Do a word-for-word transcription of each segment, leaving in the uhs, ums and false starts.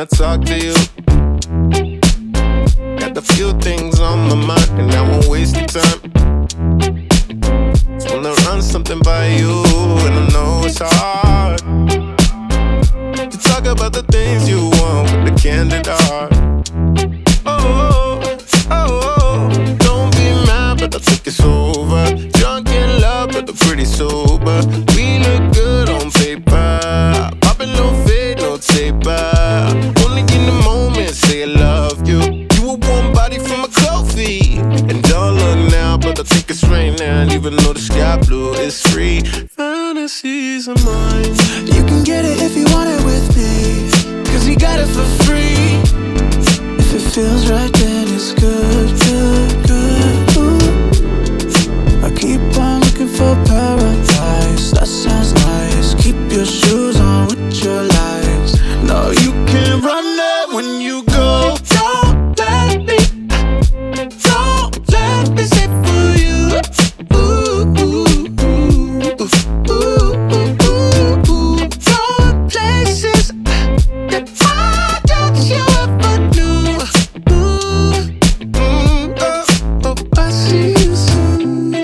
I talk to you. Got a few things on my mind, and I won't waste your time. Just wanna run something by you, and I know it's hard to talk about the things you want with the candid heart. Oh, oh, oh, don't be mad, but I think it's over. Drunk in love, but I'm pretty sober. We look good on paper, popping no fade, no taper. Only in the moment, say I love you. You a warm body from a cold feet, and don't look now, but I think it's rain now. Even though the sky blue is free, fantasies of mine. You can get it if you want it with me, 'cause you got it for free. If it feels right, then it's good, good, good. Ooh. I keep on looking for paradise. That sounds nice. Keep your shoes on with your lies. No, you can't run that when you go. Don't let me, don't let me sit for you. Ooh, ooh, ooh, ooh, ooh, ooh, ooh, ooh. Going places that I doubt you ever knew. Ooh, mm, oh, oh, I see you soon.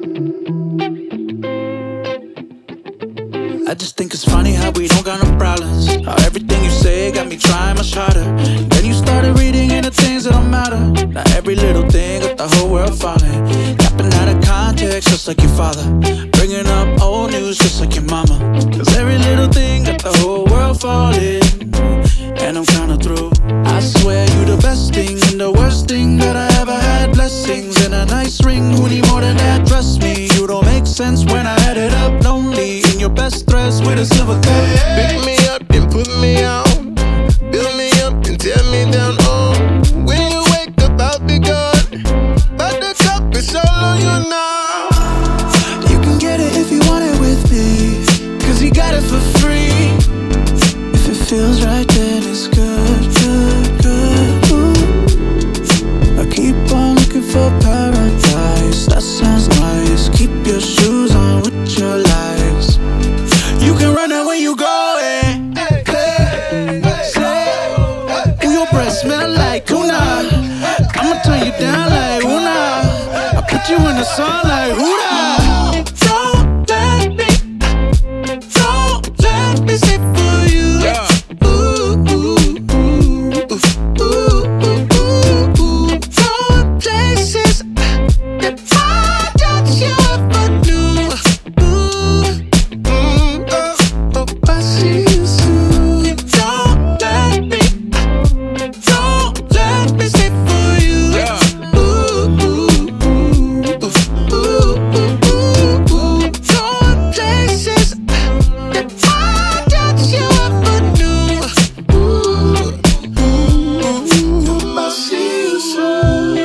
I just think it's funny how we don't got no problems. How everything you say got me trying much harder. Then you started reading into things that don't matter. Now every little thing got the whole world falling. Yapping out of context just like your father. Bringing up old news just like your mama. 'Cause every little thing got the whole world falling. And I'm kinda through. I swear you the best thing and the worst thing that I ever had. Blessings and a nice ring. Who need more than that? Trust me, you don't make sense when I had it up. Lonely in your best dress with a silver cup. Pick me up and put me out, build me up and tear me down. Oh, when you wake up, I'll be gone, but the cup is all on you now. You can get it if you want it with me, 'cause you got it for free. If it feels right, then it's good, good, good. Ooh. I keep on looking for paradise. That sounds nice. Keep your shoes on with your lies. You can run it when you go, eh? Hey, say, ooh, your breath smell like Una. I'ma turn you down like Una. I put you in the sun like Huda. Don't let me, don't let me sit for you. Ooh, ooh, ooh, ooh, ooh, ooh, ooh, ooh. Going places that I doubt you ever knew. Ooh, mm, oh, oh, I see you soon. Don't let me, don't let me sit for you. Ooh, ooh, ooh, ooh, ooh, ooh, ooh. Going places that I doubt you ever knew. Ooh, ooh, I see you soon.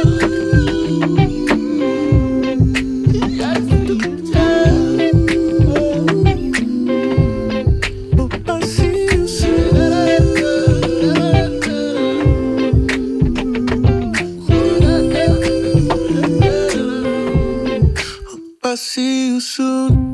I see you soon. I see you soon.